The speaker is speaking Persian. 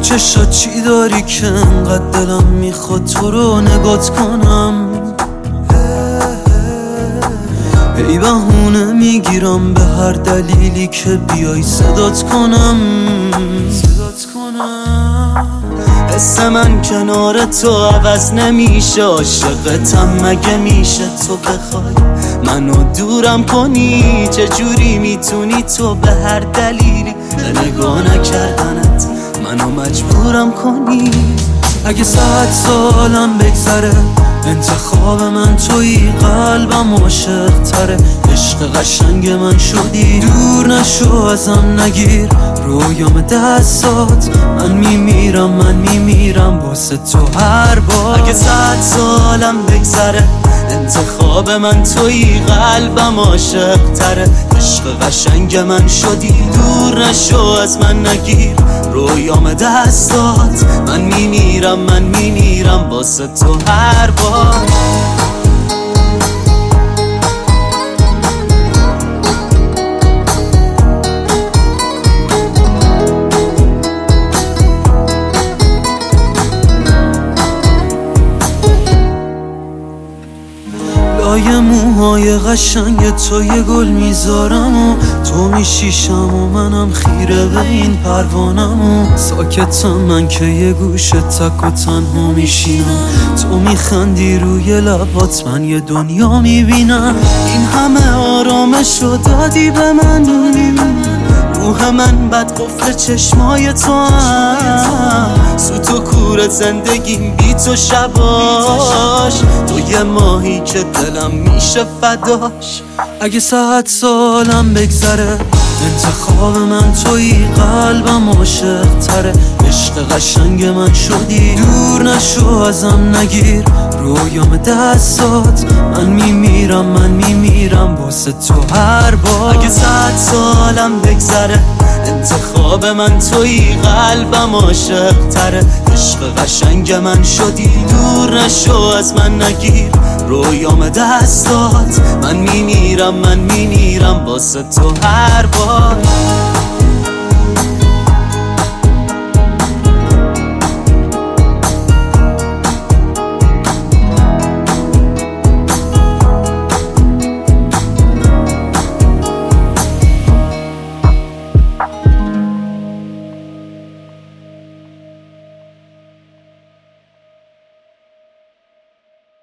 چشات چی داری که انقدر دلم میخواد تو رو نگات کنم؟ ای بهونه میگیرم به هر دلیلی که بیای صدات کنم. حس من کنار تو عوض نمیشه، عاشقتم مگه میشه تو بخوای منو دورم کنی؟ چجوری میتونی تو به هر دلیلی به نگاه نکردنت منو مجبورم کنی؟ اگه 100 سالم بگذره انتخاب من تویی، قلبم عاشق تره، عشق قشنگ من شدی. دور نشو ازم نگیر رویام دستات، من میمیرم واسه تو هر بار. اگه 100 سالم بگذره انتخاب من تویی، قلبم عاشق تره، عشق قشنگ من شدی. دور نشو از من نگیر رویام دستات، من میمیرم واسه تو هر بار. لای موهای قشنگ تو یه گل میذارم و تو میشیشم و منم خیره به این پروانم و ساکتم من که یه گوشه تک و تنها میشینم. تو میخندی روی لبات من یه دنیا میبینم. این همه آرامشو دادی به من، روح من بد قفل چشمای تو هم، سوت و کور زندگیم بی تو شباش، تو یه ماهی که دلم میشه فداش. اگه 100 سالم بگذره انتخاب من تویی، قلبم عاشق تره، عشق قشنگ من شدی. دور نشو ازم نگیر رویام دستات، من میمیرم واسه تو هر بار. اگه 100 سالم بگذره انتخاب من تویی، قلبم عاشق تره، عشق قشنگ من شدی. دور نشو از من نگیر رویام دستات، من میمیرم واسه تو هر بار.